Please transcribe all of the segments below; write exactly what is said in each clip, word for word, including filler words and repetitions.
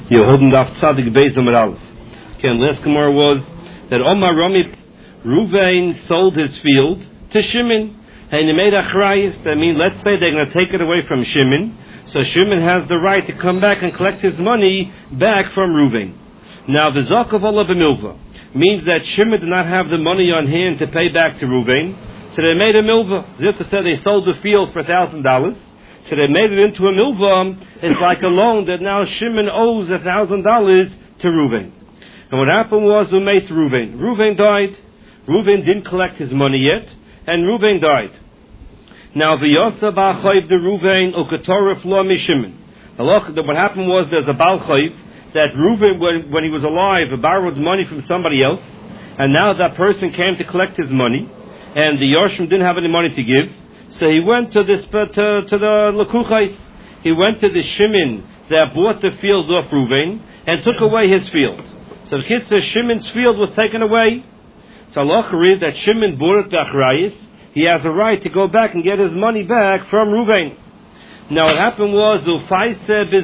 Yehudim Daf Tzadik Beis Amud Aleph. Okay, and last Gemara was that Omar Ramit Ruvain sold his field to Shimon, and he made achrayis. I mean, let's say they're going to take it away from Shimon, so Shimon has the right to come back and collect his money back from Ruvain. Now, the Zakav Olah B'Milva means that Shimon did not have the money on hand to pay back to Ruvain, so they made a milva. Zilta said they sold the field for a thousand dollars. So they made it into a milva. It's like a loan that now Shimon owes a thousand dollars to Reuven. And what happened was, who made Reuven? Reuven died. Reuven didn't collect his money yet, and Reuven died. Now v'yosa ba'chayv de Reuven u'ketorif lo mishimon. What happened was, there's a Baal Chayv that Reuven, when, when he was alive, borrowed money from somebody else, and now that person came to collect his money, and the Yorshim didn't have any money to give. So he went to this to, to the Lekuchais. He went to the Shimon that bought the field off Reuven and took away his field. So the kid says Shimon's field was taken away. So Allah reads that Shimon bought it to Achrayis. He has a right to go back and get his money back from Reuven. Now what happened was, Ufaise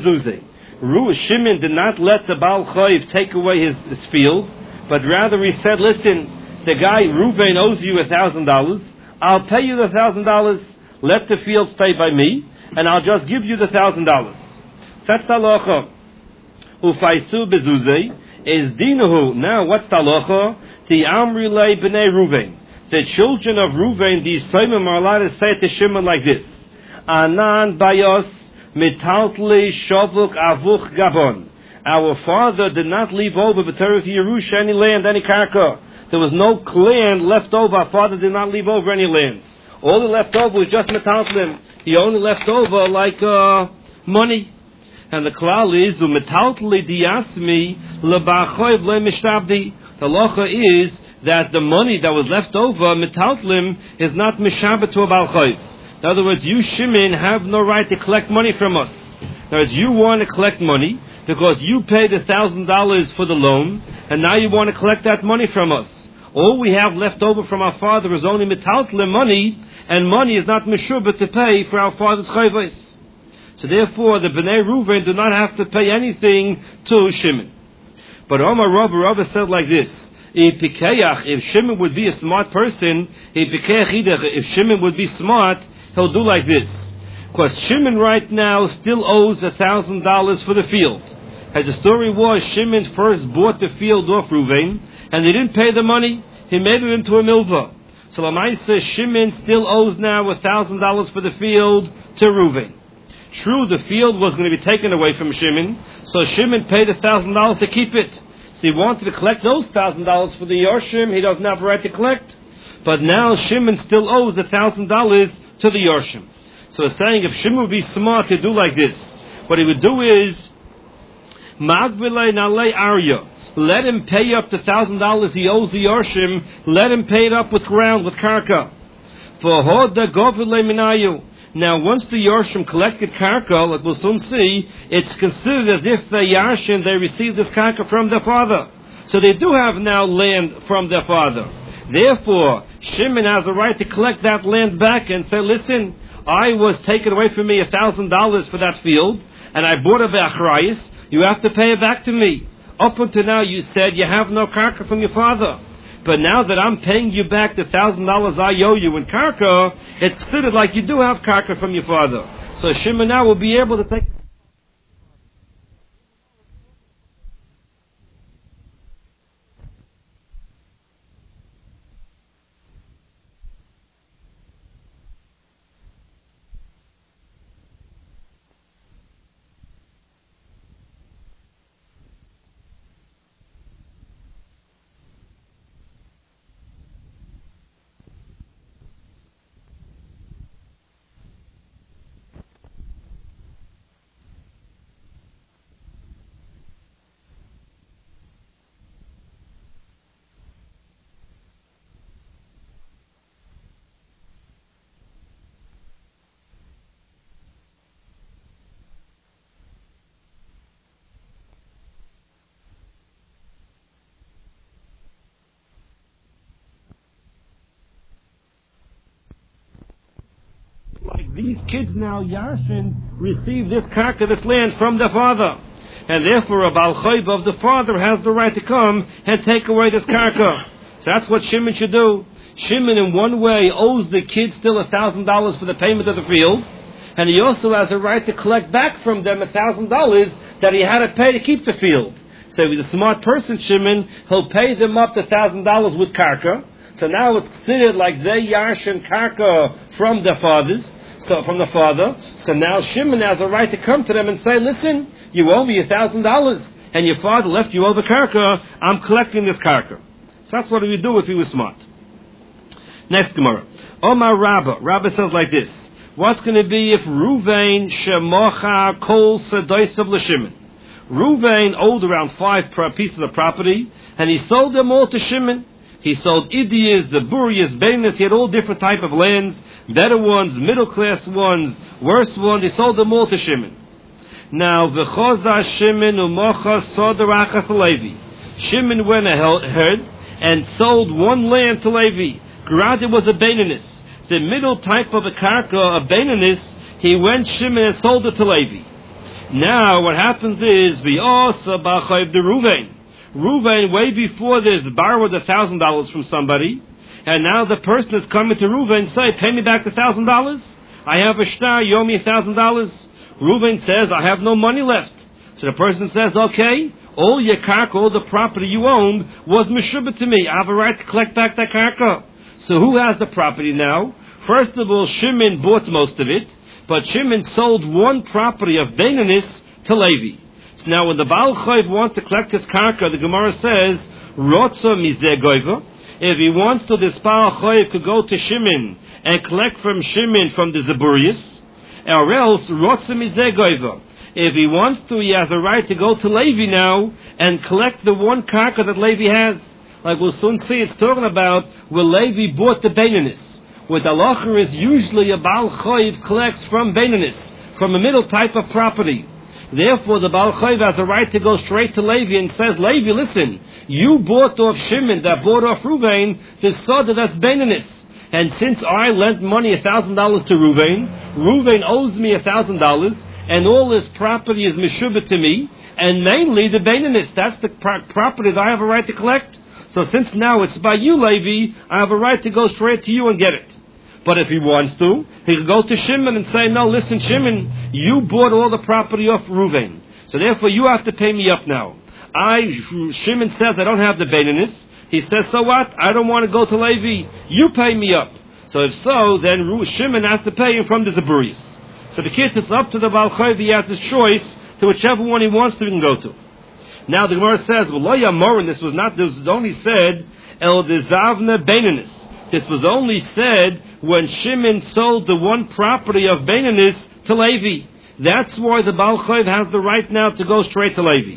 Bezuze. Shimon did not let the Baal Chayv take away his, his field, but rather he said, listen, the guy Reuven owes you a thousand dollars. I'll pay you the thousand dollars, let the field stay by me, and I'll just give you the thousand dollars. That's talacha. Ufaisu bezuze is dinuhu. Now what's talacha? The amri lei b'nei Ruvain. The children of Ruvain, these Soimim, are allowed to say to Shimon like this: Anan bayos mitaltli shavuk avuch gabon. Our father did not leave over b'teres Yerusha any land, any karka. There was no land left over. Our father did not leave over any land. All that left over was just metaltlim. He only left over like uh, money. And the klal is metaltli diasmi lebachayv lemishtabdi. The halacha is that the money that was left over metaltlim is not mishabet to a balchayv. In other words, you Shimon have no right to collect money from us. In other words, you want to collect money because you paid a thousand dollars for the loan, and now you want to collect that money from us. All we have left over from our father is only metaltlim money, and money is not meshubah to pay for our father's chayvos. So therefore, the Bnei Reuven do not have to pay anything to Shimon. But Omar Rabba Rabba said like this: if Shimon would be a smart person, if Shimon would be smart, he'll do like this. Because Shimon right now still owes a thousand dollars for the field. As the story was, Shimon first bought the field off Reuven, and they didn't pay the money. He made it into a milva. So Lamaisa, Shimon still owes now a thousand dollars for the field to Reuven. True, the field was going to be taken away from Shimon, so Shimon paid a thousand dollars to keep it. So he wanted to collect those thousand dollars for the Yorshim. He doesn't have a right to collect. But now Shimon still owes a thousand dollars to the Yorshim. So it's saying, if Shimon would be smart to do like this, what he would do is Magvilei nalei arya. Let him pay up the thousand dollars he owes the Yorshim. Let him pay it up with ground, with karka. For hoda govilei minayu. Now, once the Yorshim collected karka, like we'll soon see, it's considered as if the Yarshim, they received this karka from their father. So they do have now land from their father. Therefore, Shimon has a right to collect that land back and say, listen, I was taken away from me a thousand dollars for that field, and I bought a be'achrayis. You have to pay it back to me. Up until now, you said you have no karka from your father. But now that I'm paying you back the thousand dollars I owe you in karka, it's considered like you do have karka from your father. So Shimon now will be able to take... These kids now, Yarshin, receive this karka, this land from their father. and therefore a Baal Chayv of the father has the right to come and take away this karka. So that's what Shimon should do. Shimon in one way owes the kid still a thousand dollars for the payment of the field, and he also has a right to collect back from them a thousand dollars that he had to pay to keep the field. So if he's a smart person, Shimon, he'll pay them up the thousand dollars with karka. So now it's considered like they yarshin karka from their fathers, so from the father. So now Shimon has a right to come to them and say, listen, you owe me a thousand dollars, and your father left you over karka. I'm collecting this karka. So that's what he would do if he was smart. Next Gemara. Omar Rabba. Rabba says like this. What's going to be if Ruvain shemocha kol sedoisav l'Shimon? Ruvain owed around five pieces of property, and he sold them all to Shimon. He sold Idiyas, Zaburias, Bainas. He had all different type of lands, better ones, middle class ones, worse ones. He sold them all to Shimon. Now, v'choza Shimon u'mocha sodarachas Levi. Shimon went ahead and sold one land to Levi. Granted, was a Bainanis. The middle type of a karka, a Bainanis, he went Shimon and sold it to Levi. Now, what happens is, v'osa b'chayv de Ruvain. Ruvain, way before this, borrowed a thousand dollars from somebody, and now the person is coming to Ruvain and say, pay me back the thousand dollars. I have a shtar, you owe me a thousand dollars. Ruvain says, I have no money left. So the person says, okay, all your karka, all the property you owned was meshubah to me. I have a right to collect back that karka. So who has the property now? First of all, Shimon bought most of it, but Shimon sold one property of Bainanis to Levi. So now when the Baal Chayv wants to collect his karka, the Gemara says, Rotza mizeh goiva. If he wants to, this Baal Chayv could go to Shimon and collect from Shimon from the Zaburias, or else Rotza mizeh goiva. If he wants to, he has a right to go to Levi now and collect the one karka that Levi has. Like we'll soon see, it's talking about where Levi bought the Bainanis. Where the halacha is usually a Baal Chayv collects from Bainanis, from a middle type of property. Therefore, the Baal Chayv has a right to go straight to Levi and says, Levi, listen, you bought off Shimon, that bought off Ruvain, the soda that's Bainanis. And since I lent money a thousand dollars to Ruvain, Ruvain owes me a thousand dollars, and all this property is meshubah to me, and mainly the Bainanis, that's the pro- property that I have a right to collect. So since now it's by you, Levi, I have a right to go straight to you and get it. But if he wants to, he can go to Shimon and say, no, listen, Shimon, you bought all the property off Ruvain. So therefore you have to pay me up now. I, Shimon says I don't have the Bainanis. He says, so what? I don't want to go to Levi. You pay me up. So if so, then Shimon has to pay him from the Zaburias. So the kid is up to the Baal Chayv. He has his choice to whichever one he wants to, he can go to. Now the Gemara says, well, lo yamorin, this was not, this was only said, el dezavna Bainanis. This was only said when Shimon sold the one property of Bainanis to Levi. That's why the Baal Chayv has the right now to go straight to Levi.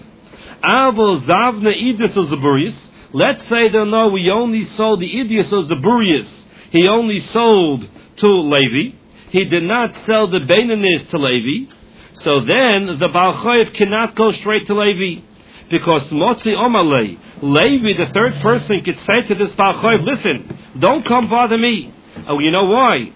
Aval zavna idis o Zaburias. Let's say that no, we only sold the idis o Zaburias. He only sold to Levi. He did not sell the Bainanis to Levi. So then the Baal Chayv cannot go straight to Levi. Because Motzi Omalei, Levi, the third person, could say to this Baal Chayv, listen, don't come bother me. Oh, you know why?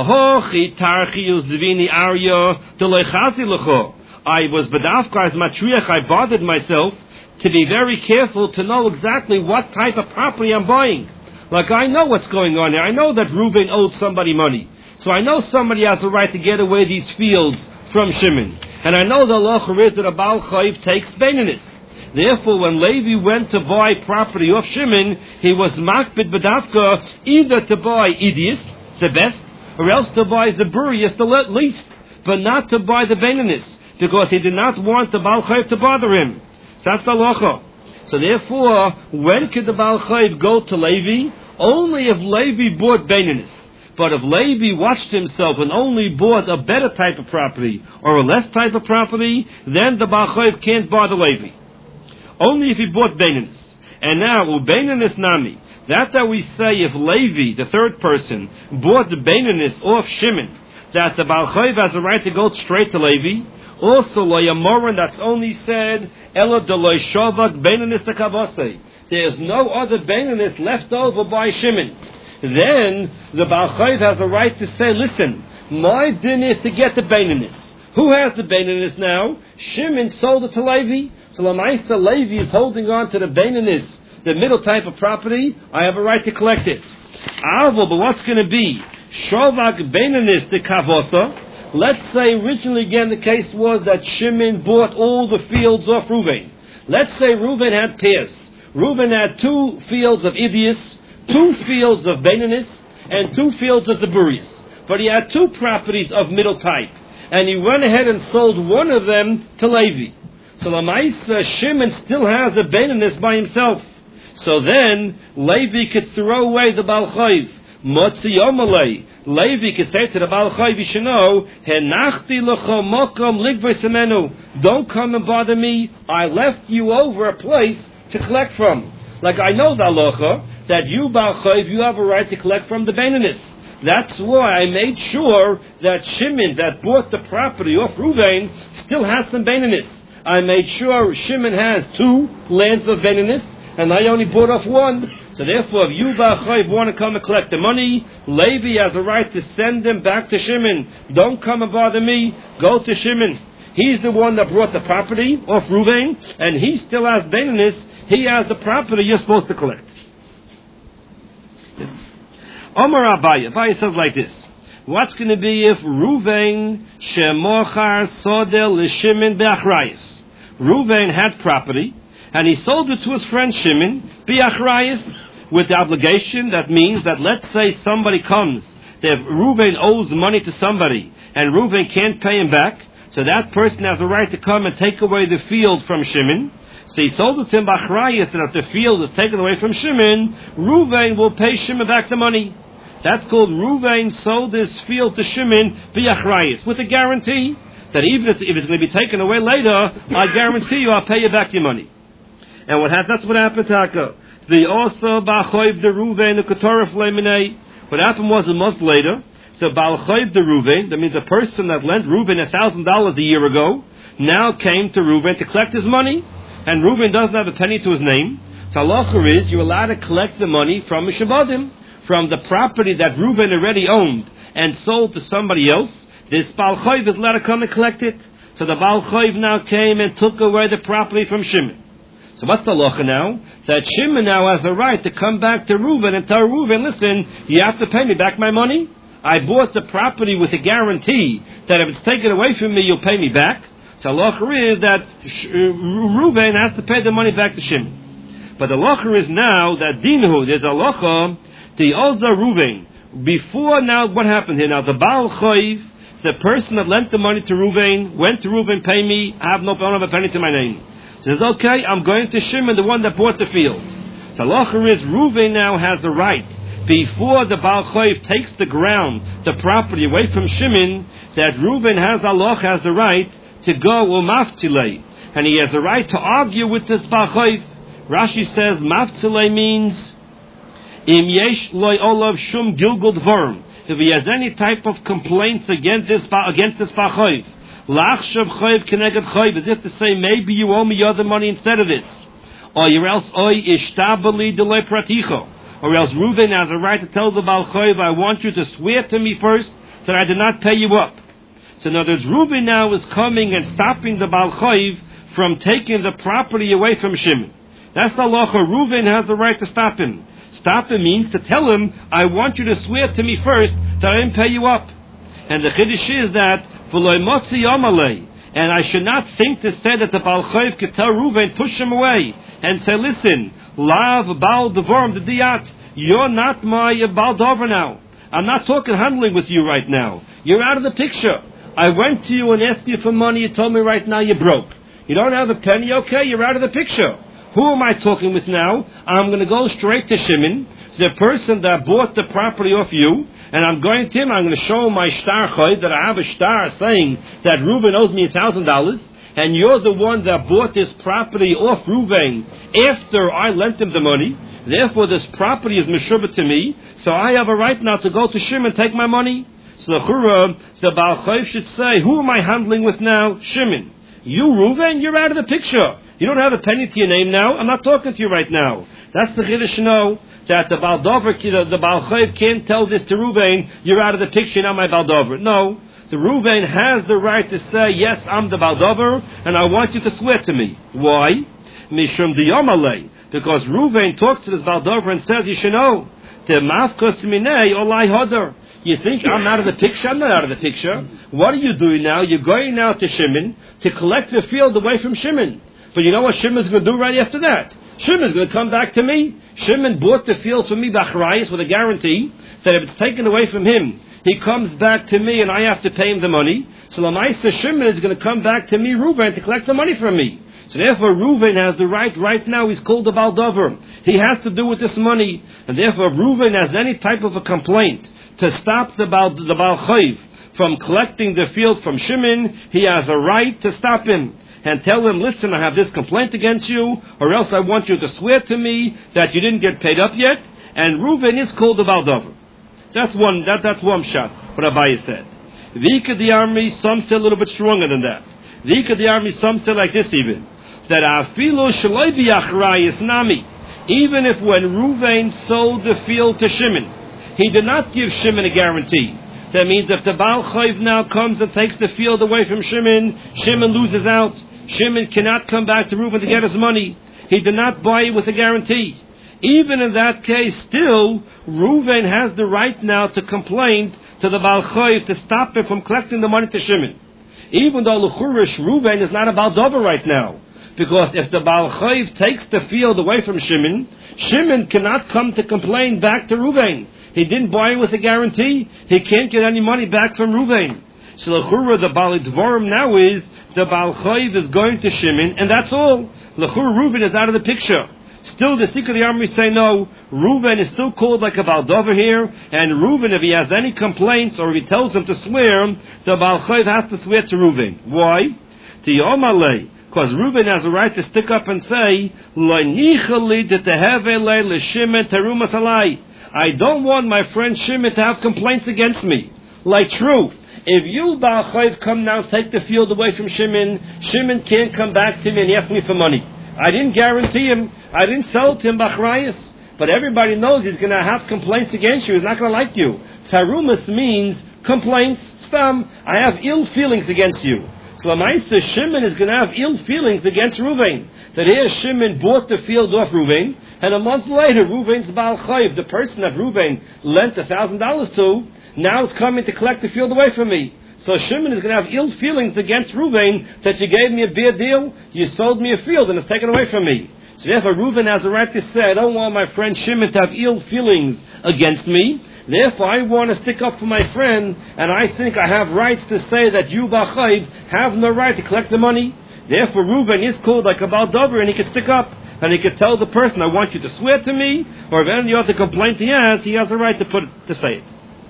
I was bedafka as matriach, I bothered myself to be very careful to know exactly what type of property I'm buying. Like I know what's going on here. I know that Reuben owed somebody money. So I know somebody has the right to get away these fields from Shimon. And I know the halacha is that a Baal Chayv takes Bainanis. Therefore, when Levi went to buy property of Shimon, he was makbid bedafka either to buy Idias, the best, or else to buy Zaburias, the least, but not to buy the Bainanis, because he did not want the Baal Chayv to bother him. So that's the halacha. So therefore, when could the Baal Chayv go to Levi? Only if Levi bought Bainanis. But if Levi watched himself and only bought a better type of property or a less type of property, then the Baal Chayv can't bother Levi. Only if he bought Bainanis. And now, Ubainanis Nami, that that we say if Levi, the third person, bought the Bainanis off Shimon, that the Baal Chayv has a right to go straight to Levi. Also, Lo Yamoran, that's only said, Ela de Lo Shavak Bainanis Takavase. There's no other Bainanis left over by Shimon. Then, the Baal Chayv has a right to say, listen, my din is to get the Bainanis. Who has the Beinonus now? Shimon sold it to Levi. So Lamaisa, Levi is holding on to the Beinonus, the middle type of property. I have a right to collect it. Avol, but what's going to be? Shovak Beinonus de Kavosa. Let's say originally again the case was that Shimon bought all the fields off Reuven. Let's say Reuven had pairs. Reuven had two fields of Idius, two fields of Beinonus, and two fields of Zaburius. But he had two properties of middle type. And he went ahead and sold one of them to Levi. So Lamaisa, Shimon still has a Beinonus by himself. So then, Levi could throw away the Baal Chayv. Motzi Yomalei. Levi could say to the Baal Chayv, Yishano, Henachti lecho mokom ligvei semenu. Don't come and bother me. I left you over a place to collect from. Like I know the halacha, that you, Baal Chayv, you have a right to collect from the Beinonus. That's why I made sure that Shimon, that bought the property off Reuven, still has some Beinonus. I made sure Shimon has two lands of Beinonus, and I only bought off one. So therefore, if you, Baal Chayv, want to come and collect the money, Levi has a right to send them back to Shimon. Don't come and bother me. Go to Shimon. He's the one that brought the property off Reuven, and he still has Beinonus. He has the property you're supposed to collect. Omar Abaye, Abaye says like this. What's going to be if Reuven shemochar sodel l'Shimon be'achrayis? Reuven had property, and he sold it to his friend Shimon be'achrayis with the obligation. That means that let's say somebody comes, that Reuven owes money to somebody, and Reuven can't pay him back, so that person has a right to come and take away the field from Shimon. So he sold it to him be'achrayis, and if the field is taken away from Shimon, Reuven will pay Shimon back the money. That's called Reuven sold his field to Shimon b'achrayis, with a guarantee that even if, if it's going to be taken away later, I guarantee you I'll pay you back your money. And what happened? That's what happened, Taka. The also ba'choiv de Reuven the ketorah fleiminei. What happened was a month later. So ba'choiv de Reuven, that means a person that lent Reuven a thousand dollars a year ago, now came to Reuven to collect his money, and Reuven doesn't have a penny to his name. So halacha is you're allowed to collect the money from Mishabadim, from the property that Reuven already owned and sold to somebody else. This Baal Chayv is allowed to come and collect it. So the Baal Chayv now came and took away the property from Shimon. So what's the halacha now? That Shimon now has a right to come back to Reuven and tell Reuven, listen, you have to pay me back my money. I bought the property with a guarantee that if it's taken away from me, you'll pay me back. So halacha is that Reuven has to pay the money back to Shimon. But the halacha is now that Dinhu, there's a halacha. The Oza Reuven, before now, what happened here? Now, the Baal Chayv, the person that lent the money to Reuven, went to Reuven, pay me, I have no, I don't have a penny to my name. Says, okay, I'm going to Shimon, the one that bought the field. So, halacha is, Reuven now has a right, before the Baal Chayv takes the ground, the property away from Shimon, that Reuven has, halacha has the right to go umaftilei. And he has a right to argue with this Baal Chayv. Rashi says, maftilei means, Im yesh loy olav shum gilgul dvarim. If he has any type of complaints against this against this bachayv, lachshav chayv keneged chayv, as if to say maybe you owe me other money instead of this, or else oy ishtabali delay praticho, or else Reuven has a right to tell the Baal Chayv, I want you to swear to me first that I did not pay you up. So in other words, Reuven now is coming and stopping the Baal Chayv from taking the property away from Shimon. That's the halacha. Reuven has the right to stop him. Stop him means to tell him, I want you to swear to me first that I didn't pay you up. And the chiddush is that, v'loy motzi yomalei, and I should not think to say that the Baal Chayv could tell Reuven, push him away, and say, listen, lav Baal Devorim the diat, you're not my Baal Dover now. I'm not talking handling with you right now. You're out of the picture. I went to you and asked you for money, you told me right now you're broke. You don't have a penny, okay, you're out of the picture. Who am I talking with now? I'm going to go straight to Shimon, the person that bought the property off you, and I'm going to him, I'm going to show him my star chayv, that I have a star saying that Reuven owes me a thousand dollars, and you're the one that bought this property off Reuven after I lent him the money. Therefore, this property is meshubah to me, so I have a right now to go to Shimon and take my money. So the Chura, the Baal Chayv should say, who am I handling with now? Shimon. You, Reuven, you're out of the picture. You don't have a penny to your name now. I'm not talking to you right now. That's the chiddush now, that the Baal Dover, the, the Baal Chayv can't tell this to Reuven, you're out of the picture, not my Baal Dover. No. The Reuven has the right to say, yes, I'm the Baldover, and I want you to swear to me. Why? Mishum diyamalei. Because Reuven talks to this Baldover and says, you should know, Temafkos minei olai hodar. You think I'm out of the picture? I'm not out of the picture. What are you doing now? You're going now to Shimon to collect the field away from Shimon. But you know what Shimon's going to do right after that? Shimon's going to come back to me. Shimon bought the field for me b'achrayis with a guarantee that if it's taken away from him, he comes back to me and I have to pay him the money. So Lamaisa Shimon is going to come back to me, Reuven, to collect the money from me. So therefore Reuven has the right, right now he's called the Baldover. He has to do with this money. And therefore if Reuven has any type of a complaint to stop the Baal, the Baal Chayv from collecting the field from Shimon, he has a right to stop him and tell him, listen, I have this complaint against you, or else I want you to swear to me that you didn't get paid up yet. And Reuven is called the Baldover. That's one, that, that's one shot, what Abaye said. Vika the army, some say a little bit stronger than that. Vika the army, some say like this even, that Afilu Shaloi B'Achrayis Nami, even if when Reuven sold the field to Shimon, he did not give Shimon a guarantee. That means if the Baal Chayv now comes and takes the field away from Shimon, Shimon loses out. Shimon cannot come back to Reuven to get his money. He did not buy it with a guarantee. Even in that case, still, Reuven has the right now to complain to the Baal Chayv to stop him from collecting the money to Shimon. Even though L'churish, Reuven is not a Baldover right now. Because if the Baal Chayv takes the field away from Shimon, Shimon cannot come to complain back to Reuven. He didn't buy it with a guarantee. He can't get any money back from Reuven. So L'chura, the Baal Dvorim now is, the Baal Chayv is going to Shimon, and that's all. L'chura, Reuven is out of the picture. Still, the Sikh of the army say no. Reuven is still called like a Baldover here, and Reuven, if he has any complaints or if he tells him to swear, the Baal Chayv has to swear to Reuven. Why? To Yomalei, because Reuven has a right to stick up and say, I don't want my friend Shimon to have complaints against me. Like true, if you, Baal Chayv, come now take the field away from Shimon, Shimon can't come back to me and ask me for money. I didn't guarantee him. I didn't sell it to him b'achrayis. But everybody knows he's going to have complaints against you. He's not going to like you. Tarumas means complaints. Stam, I have ill feelings against you. So Lamaisa, Shimon is going to have ill feelings against Reuven. That here Shimon bought the field off Reuven, and a month later Reuven's Baal Chayv, the person that Reuven lent a thousand dollars to, now is coming to collect the field away from me. So Shimon is going to have ill feelings against Reuven that you gave me a bad deal, you sold me a field and it's taken away from me. So therefore Reuven has a right to say, I don't want my friend Shimon to have ill feelings against me. Therefore I want to stick up for my friend, and I think I have rights to say that you, Baal Chayv, have no right to collect the money. Therefore Reuven is called like a Baldover, and he can stick up and he can tell the person, I want you to swear to me, or if any other complaint he has, he has a right to put it, to say it.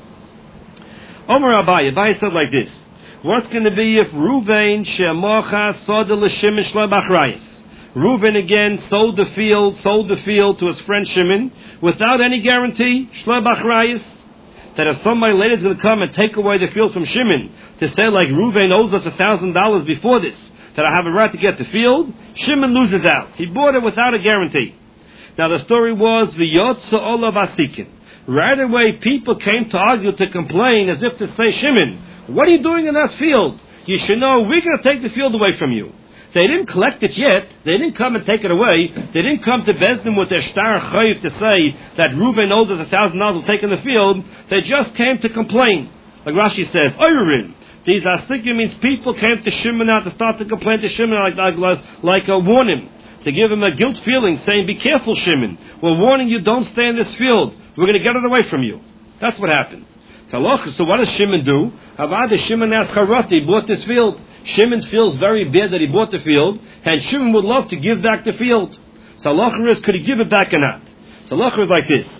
Omer Abaye, Abaye said like this, what's going to be if Reuven she'mocha soda l'Shimon shlo b'achrayis? Reuven again sold the field, sold the field to his friend Shimon without any guarantee, shlo b'achrayis, that if somebody later is going to come and take away the field from Shimon to say like Reuven owes us a thousand dollars before this, that I have a right to get the field, Shimon loses out. He bought it without a guarantee. Now the story was v'yotza olav asikin. Right away, people came to argue, to complain, as if to say, Shimon, what are you doing in that field? You should know, we're going to take the field away from you. They didn't collect it yet. They didn't come and take it away. They didn't come to Bezdin with their star chayv to say that Reuven owes us a thousand dollars for taking the field. They just came to complain. Like Rashi says, Oyrin. These asikim means people came to Shimon now to start to complain to Shimon, like, like, like, like uh, warn him, to give him a guilt feeling, saying, be careful, Shimon. We're warning you, don't stay in this field. We're going to get it away from you. That's what happened. So what does Shimon do? Avada Shimon as Charati, he bought this field. Shimon feels very bad that he bought the field, and Shimon would love to give back the field. So halacha is, could he give it back or not? So halacha is like this.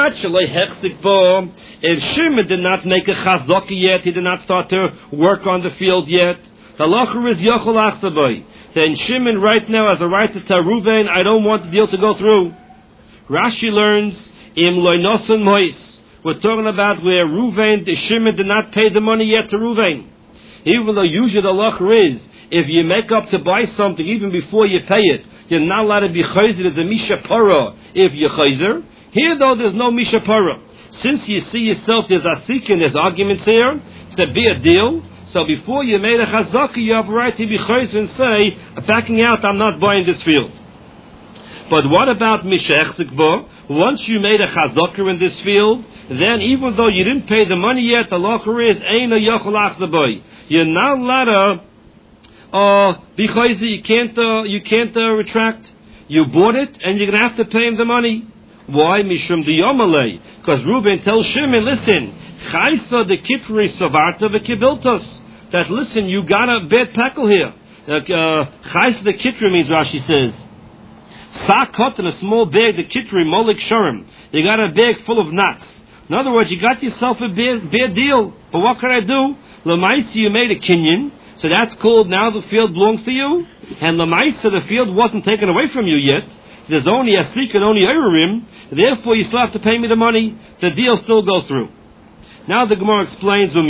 If Shimon did not make a chazaka yet, he did not start to work on the field yet, the halacha is yochol achsabay. Then Shimon right now has a right to tell Reuven, I don't want the deal to go through. Rashi learns, Im loinosan mois. We're talking about where Reuven, the Shimon did not pay the money yet to Reuven. Even though usually the halacha is, if you make up to buy something even before you pay it, you're not allowed to be chayzer. There's a misha para if you're chayzer. Here though, there's no misha para. Since you see yourself there's asikin, there's arguments here, it's a big deal. So before you made a chazaka, you have a right to be chayzer and say, backing out, I'm not buying this field. But what about mishech zikbo? Once you made a chazaka in this field, then even though you didn't pay the money yet, the law is eina yochel achzaboy. You're not allowed to uh, be chayzer. You can't, uh, you can't uh, retract. You bought it, and you're going to have to pay him the money. Why? Mishum diyomalei. Because Reuben tells Shimon, listen, chaysa the kitri savarta v'kibiltos. That, listen, you got a bad peckle here. Chaysa uh, the kitri means, Rashi says, sak cut in a small bag, the kitri, molik shurim. You got a bag full of nuts. In other words, you got yourself a bad, bad deal. But what can I do? Lamaisi, you made a kinyan. So that's called now the field belongs to you. And Lamaisa, the field wasn't taken away from you yet. There's only a sik and only Eirim. Therefore, you still have to pay me the money. The deal still goes through. Now the Gemara explains, when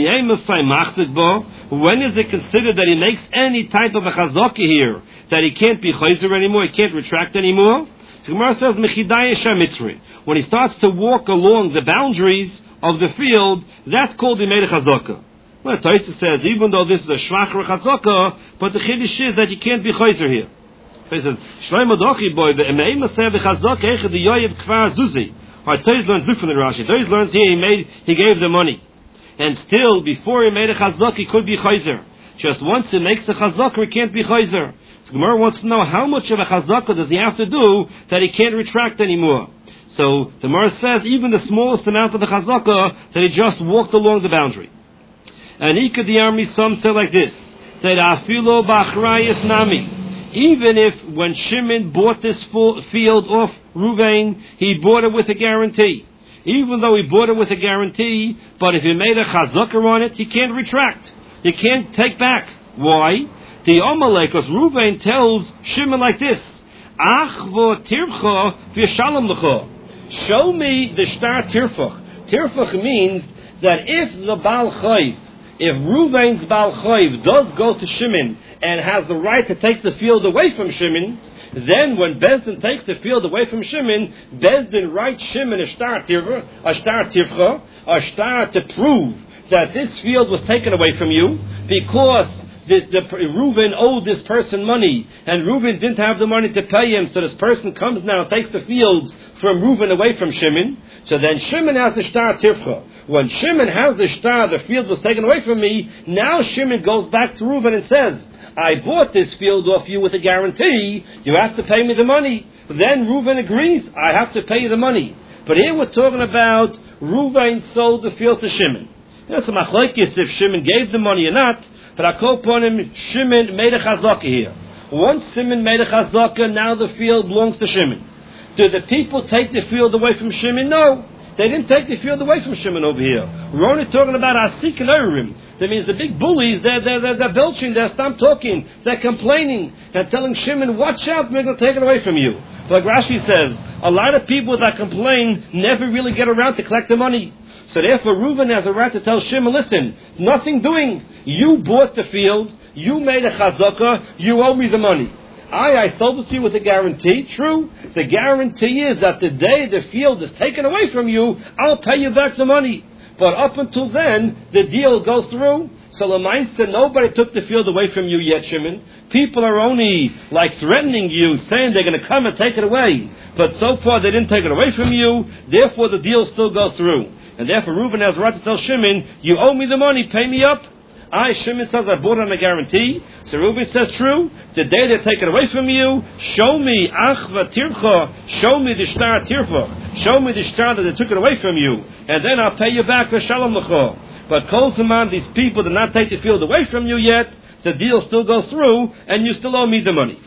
is it considered that he makes any type of a chazaka here, that he can't be chayzer anymore, he can't retract anymore? So Gemara says, when he starts to walk along the boundaries of the field, that's called he made a chazaka. Well, Taisa says, even though this is a shvachar chazaka, but the chiddush is that you can't be chayzer here. He says, Shlomo Dochi boy, the emeim aseh v'chazaka echad the yoyev kvar zuzi. Our Taisa learns different than Rashi. Taisa learns here he made, he gave the money, and still before he made a chazaka, he could be chayzer. Just once he makes a chazaka, he can't be chayzer. So Gemara wants to know how much of a chazaka does he have to do that he can't retract anymore. So the Gemara says even the smallest amount of the chazaka that he just walked along the boundary. And Ika the army, some say like this, that afilo b'achrayis nami. Even if when Shimon bought this field off Ruvain, he bought it with a guarantee. Even though he bought it with a guarantee, but if he made a chazaka on it, he can't retract. He can't take back. Why? The Amalek, because Ruvain tells Shimon like this, Ach vo tircha v'shalom l'cha. Show me the star tirfach. Tirfach means that if the Baal Chayv, if Ruvain's Baal Chayv does go to Shimon and has the right to take the field away from Shimon, then when Bezdin takes the field away from Shimon, Bezdin writes Shimon a star tircha, a star tircha, a star to prove that this field was taken away from you because this, the, Reuven owed this person money, and Reuven didn't have the money to pay him, so this person comes now and takes the fields from Reuven away from Shimon. So then Shimon has the star tircha. When Shimon has the star, the field was taken away from me, now Shimon goes back to Reuven and says, I bought this field off you with a guarantee, you have to pay me the money. Then Reuven agrees, I have to pay you the money. But here we're talking about Reuven sold the field to Shimon. That's a machlokes if Shimon gave the money or not, but I call upon him, Shimon made a chazaka here. Once Shimon made a chazaka, now the field belongs to Shimon. Do the people take the field away from Shimon? No. They didn't take the field away from Shimon over here. We're only talking about Asik and Eirim. That means the big bullies, they're, they're, they're, they're belching, they're stop talking, they're complaining, they're telling Shimon, watch out, we're going to take it away from you. But like Rashi says, a lot of people that complain never really get around to collect the money. So therefore, Reuven has a right to tell Shimon, listen, nothing doing. You bought the field, you made a chazaka, you owe me the money. I, I sold it to you with a guarantee. True. The guarantee is that the day the field is taken away from you, I'll pay you back the money. But up until then, the deal goes through. So Lamaisa, nobody took the field away from you yet, Shimon. People are only like threatening you, saying they're going to come and take it away. But so far they didn't take it away from you, therefore the deal still goes through. And therefore Reuven has a right to tell Shimon, you owe me the money, pay me up. I, Shimon says, I bought it on a guarantee. So Reuven says, true. The day they take it away from you, show me, achva tircha, show me the star tircha, show me the star that they took it away from you, and then I'll pay you back for shalom l'cha. But Kol Zaman, these people did not take the field away from you yet, the deal still goes through, and you still owe me the money.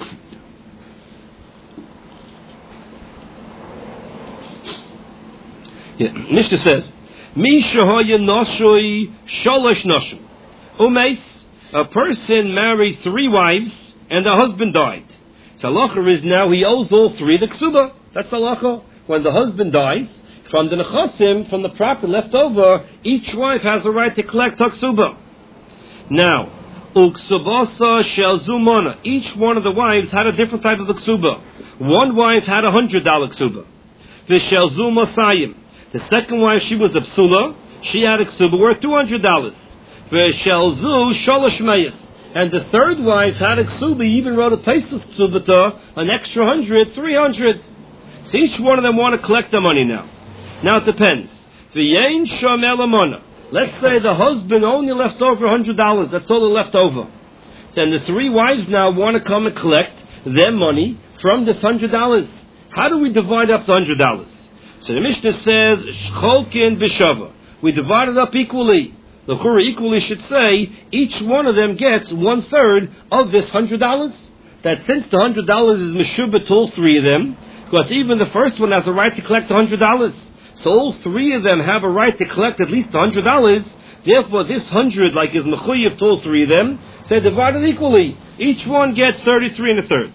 Yeah, Mishnah says, Mi shahoya noshui sholosh noshim. Umeis, a person married three wives, and the husband died. So halacha is now he owes all three the ksuba. That's halacha. When the husband dies, from the nechasim, from the property left over, each wife has a right to collect ksuba. Now, uksubasa shel zumana. Each one of the wives had a different type of ksuba. One wife had a hundred dollar ksuba. V'shel zumasayim. The second wife, she was a psula. She had a ksuba worth two hundred dollars. V'shelzu sholosh meyas. And the third wife had a ksuba, even wrote a taisus ksuba to an extra hundred, three hundred. So each one of them want to collect the money now. Now it depends. V'yein shomel amona. Let's say the husband only left over one hundred dollars. That's all that left over. So and the three wives now want to come and collect their money from this one hundred dollars. How do we divide up the one hundred dollars? So the Mishnah says, Shcholkin b'shava. We divide it up equally. The Chura equally should say, each one of them gets one third of this one hundred dollars. That since the one hundred dollars is meshubah to all three of them, because even the first one has a right to collect one hundred dollars. So all three of them have a right to collect at least one hundred dollars. Therefore, this one hundred, like is mechuyev to all three of them, say divided equally. Each one gets thirty-three and a third.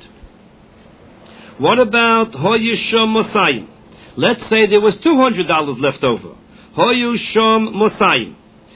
What about Hoyusham Mosayim? Let's say there was two hundred dollars left over. Hoyusham Mosayim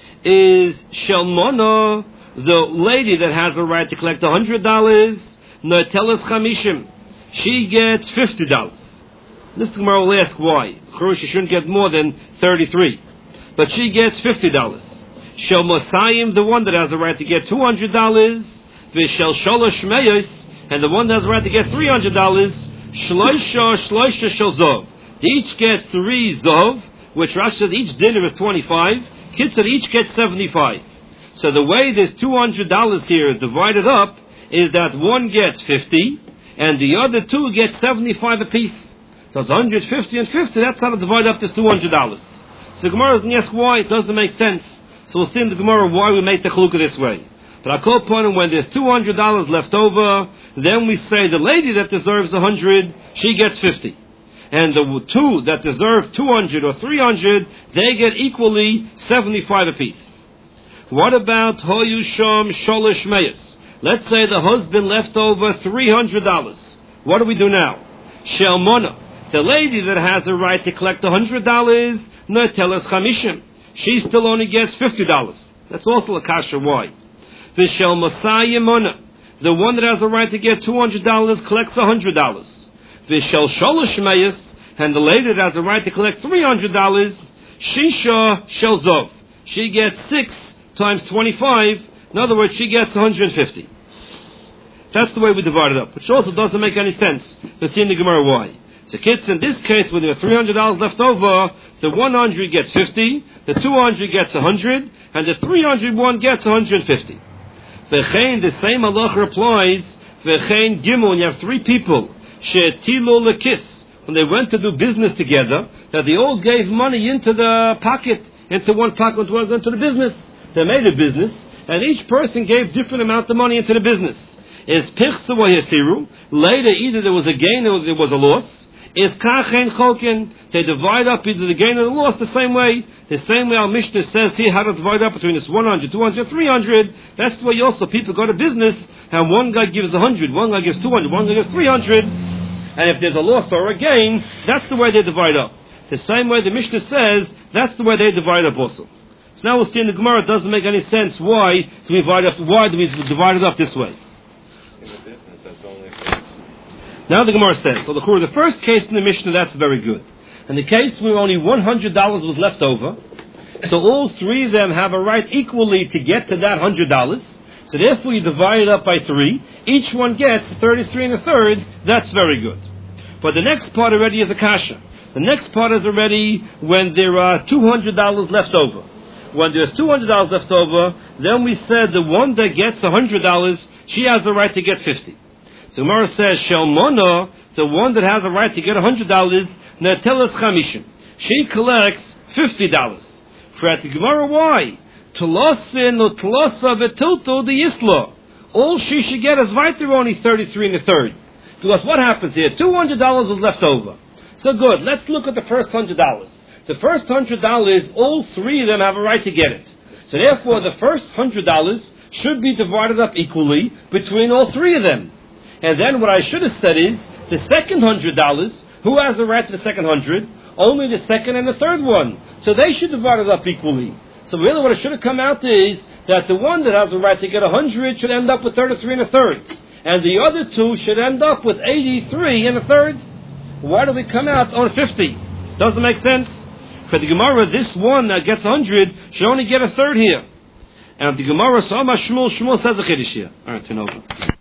is Shalmona, the lady that has a right to collect one hundred dollars, Notelas Chamishim. She gets fifty dollars. This Gemara will ask why. She shouldn't get more than thirty-three. But she gets fifty dollars. Shel Mosayim, the one that has a right to get two hundred dollars, V'shel Sholosh Meyos, and the one that has a right to get three hundred dollars, Shloisha Shloisha Shel Zov. They each get three Zov, which Rashi says each dinner is twenty-five. Kids that each get seventy-five. So the way this two hundred dollars here is divided up is that one gets fifty, and the other two get seventy-five apiece. So it's one hundred fifty and fifty. That's how to divide up this two hundred dollars. So Gemara doesn't ask why. It doesn't make sense. So we'll see in the Gemara why we make the chalukah this way. But I call upon him when there's two hundred dollars left over, then we say the lady that deserves one hundred, she gets fifty. And the two that deserve two hundred or three hundred, they get equally seventy-five apiece. What about Hoyusham Sholish Meyas? Let's say the husband left over three hundred dollars. What do we do now? Shelmona, the lady that has a right to collect one hundred dollars, Notelas Chamishim. She still only gets fifty dollars. That's also a kasha. Why? V'shel Mosayimona, the one that has a right to get two hundred dollars collects one hundred dollars. V'shel Sholosh Meyas, and the lady that has a right to collect three hundred dollars, Shisha Shel Zov. She gets six times twenty-five. In other words, she gets one hundred fifty. That's the way we divide it up, which also doesn't make any sense. We'll see in the Gemara why. So kids, in this case, when there are three hundred dollars left over, the one hundred gets fifty, the two hundred gets one hundred, and the three hundred one gets one hundred fifty. V'chein, the same halacha applies. V'chein Gimel, when you have three people, she'etilu lekis, when they went to do business together, that they all gave money into the pocket, into one pocket, into one, into the business. They made a business, and each person gave different amount of money into the business. Is pichsa wa yasiru, later either there was a gain or there was a loss. Is kachen chokin, they divide up either the gain or the loss the same way. The same way our Mishnah says here how to divide up between this one hundred, two hundred, three hundred. That's the way also people go to business, and one guy gives one hundred, one guy gives two hundred, one guy gives three hundred. And if there's a loss or a gain, that's the way they divide up. The same way the Mishnah says, that's the way they divide up also. So now we'll see in the Gemara, it doesn't make any sense why do we divide up, why do we divide it up this way? In the business, that's only for... Now the Gemara says, so the, the first case in the Mishnah, that's very good. And the case where only one hundred dollars was left over, so all three of them have a right equally to get to that one hundred dollars. So therefore you divide it up by three. Each one gets thirty-three and a third. That's very good. But the next part already is a kasha. The next part is already when there are two hundred dollars left over. When there's two hundred dollars left over, then we said the one that gets one hundred dollars, she has the right to get fifty. So Gemara says, Shelmona, the one that has a right to get one hundred dollars, Netelas Chamishim. She collects fifty dollars. For at the Gemara, why? Tlosin or Tlosa Betilto the Yisla. All she should get is weiter only thirty-three and a third. Because what happens here? two hundred dollars was left over. So good, let's look at the first one hundred dollars. The first one hundred dollars, all three of them have a right to get it. So therefore, the first one hundred dollars should be divided up equally between all three of them. And then what I should have said is, the second one hundred dollars, who has the right to the second one hundred? Only the second and the third one. So they should divide it up equally. So really what it should have come out is that the one that has the right to get one hundred should end up with thirty-three and a third. And the other two should end up with eighty-three and a third. Why do we come out on fifty? Doesn't make sense. For the Gemara, this one that gets one hundred should only get a third here. And if the Gemara saw Shmuel, Shmuel says a Chiddush here. All right, turn over.